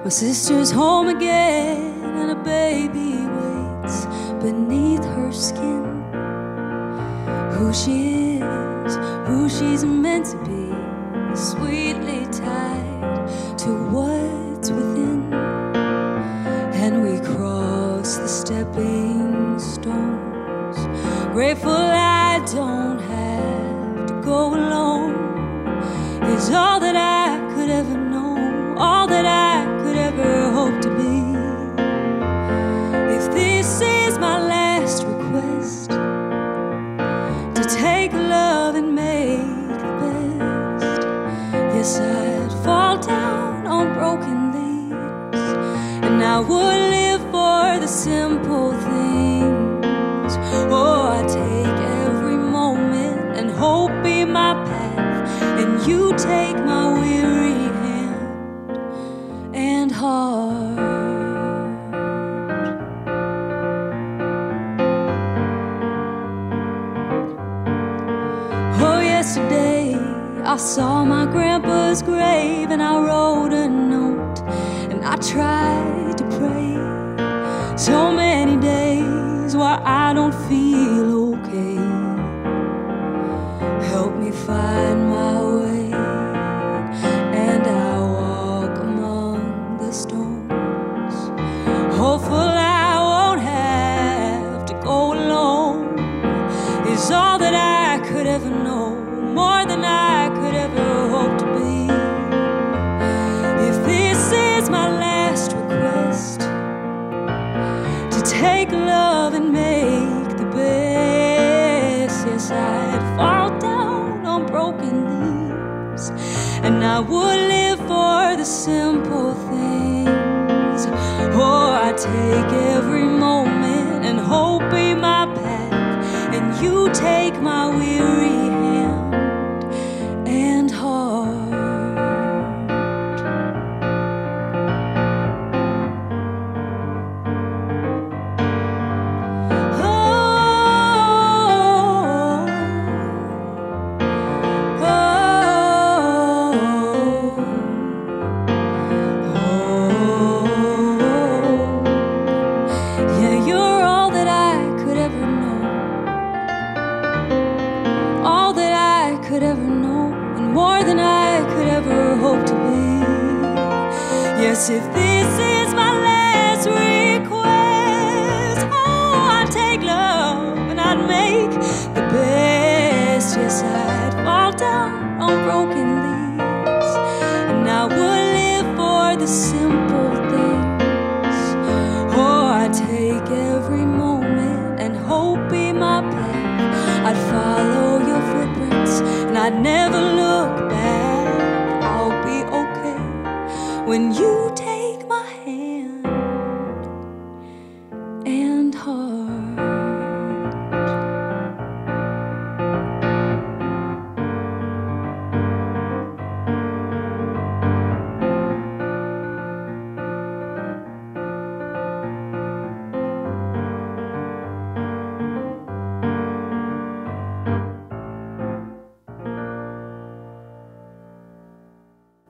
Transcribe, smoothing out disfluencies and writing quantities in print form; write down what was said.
My sister's home again, and a baby waits beneath her skin. Who she is, who she's meant to be, sweetly tied to what's within. And we cross the stepping stones, grateful I don't have to go alone. Is all that I could ever know, all that I could ever hope to be. If this is my last request, to take love and make the best. Yes, I'd fall down on broken leaves, and I would live for the simple things. Oh, I take every moment and hope be my path, and you take my weary hand and heart. Oh, yesterday I saw my grandpa's grave, and I wrote a note and I tried to pray. So many days where I don't feel okay, help me find my way. And I walk among the stones, hopeful I won't have to go alone. Is all that I could ever know, more than I could ever hope to be. If this is my last request, to take love and make the best. Yes, I'd fall down on broken leaves, and I would live for the simple things. Oh, I take every moment and hope be my path, and you take my weary hand and heart. Could ever know, and more than I could ever hope to be. Yes, if this is my last request, oh, I'd take love and I'd make the best. Yes, I'd fall down on broken leaves, and I would live for the simple things. Oh, I'd take every moment and hope be my path. I'd follow your footprints, and I'd never look back. I'll be okay when you